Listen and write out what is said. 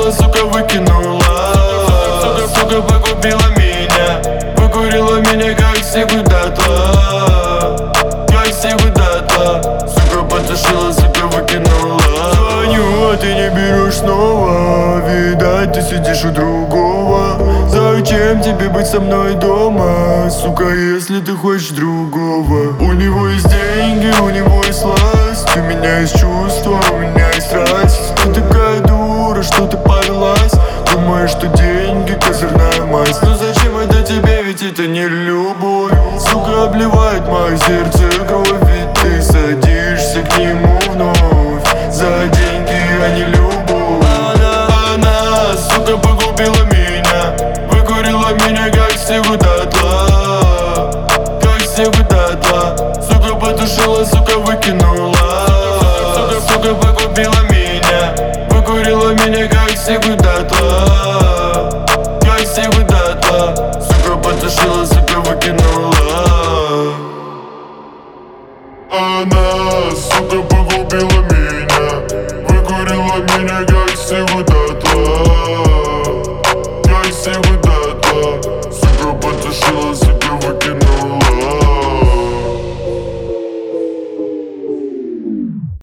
потушила, сука, выкинула. Сука, погубила меня, выкурила меня, как всегда дотла. Как всегда дотла. Сука, потушила, сука, выкинула. Звоню, а ты не берешь снова. Видать, ты сидишь у другого. Зачем тебе быть со мной дома, сука, если ты хочешь другого? У него есть деньги, у него есть власть. У меня есть чувства, у меня есть страсть. Ты такая дура, что ты повелась. Думаешь, что деньги козырная масть. Но зачем это тебе, ведь это не любовь. Сука, обливает мое сердце кровь. Ведь ты садишься к нему вновь за деньги, а не любовь. Она, сука, погубила меня, выкурила меня, как всегда дотла. Как всегда дотла. Сука, потушила, сука, выкинула. Сука, погубила меня, выкурила меня, как всегда дотла. Как всегда дотла. Сука, потушила, сука, выкинула. Она, сука, погубила меня, выкурила меня, как всегда.